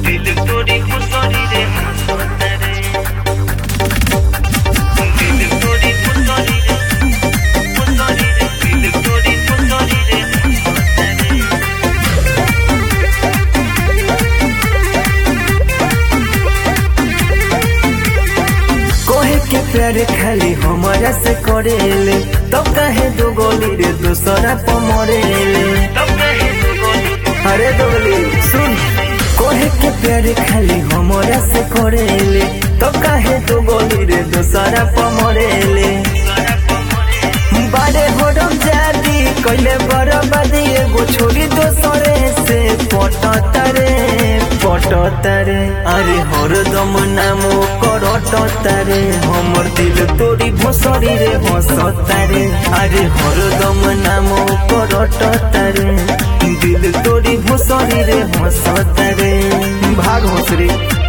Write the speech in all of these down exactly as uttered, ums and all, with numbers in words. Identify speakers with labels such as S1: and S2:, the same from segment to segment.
S1: दिल तोरी खुसरी रे हंसता रे दिल तोरी खुसरी रे खुसरी रे दिल तोरी खुसरी रे हंसता रे
S2: कोहे के प्यारे खाली हमारा से करेले तब कहे दो गोली रे दूसरा पे मरेले
S1: तब कहे तू बोली
S2: अरे दोगली सुन कोहे के प्यारे खाली हमारा से करेले तब कहे दो गोली रे दूसरा पे मरेले
S1: सारा कमरे
S2: बारे होरम जाती कइले बर्बादी एगो छोरी दोसरे से पटता रे पटता रे अरे हरदम नाम करटता रे हमर दिल तोरी भोसरी रे हंसता रे अरे हरदम नाम करटता रे दिल तोरी भोसरी रे हंसता रे भाग हंसरी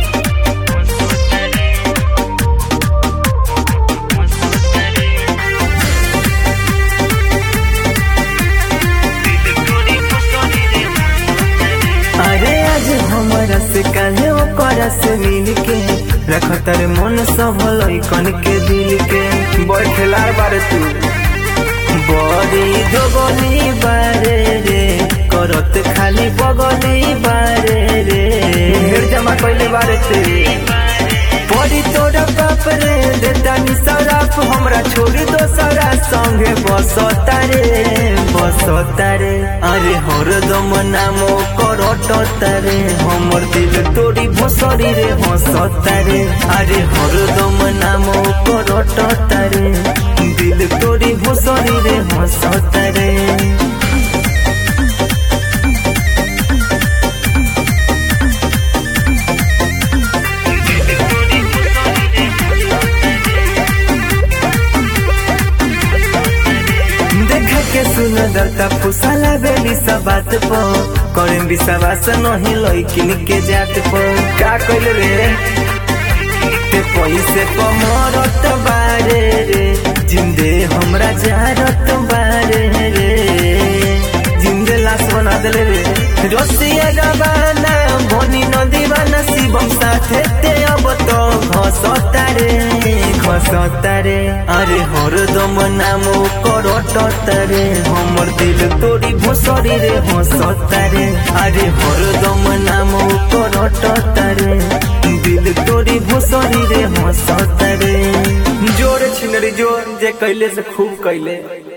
S2: अरे आज हमारा से काहे ओकरा से मिल के रखतर मन सब लइकन के दिल के बैठला बारे तू बड़ी दोगली बारे रे करत खाली बगली बारे रे ढेर जमा कइले बारे तेरे बड़ी तोरा बाप रे देता नि सराप हमरा छोड़ी दोसरा संगे बसता रे बसता रे अरे हरदम नाम करटता रे हमर दिल तोरी भोसरी रे हंसता रे अरे हरदम नाम करटता रे दिल तोरी भोसरी रे हंसता रे के सुंदरता फुसला बेली सब बात पो करें विश्वास नहीं लइकिन के जात पो का कइले रे ते पैसे कमरत बारे रे जिंदे हमरा जारत बारे रे जिंदे लाश बना देले रे रसिया गबाना बनी नदी बना शिवम साथे ते अब तो घसता रे घसता रे अरे हरदम नाम करटता रे हमर दिल तोरी भोसरी रे हंसता रे अरे हरदम नाम करटता रे दिल तोरी भोसरी रे हंसता रे जोर छिनरी जोर जे कैले से खूब कैले।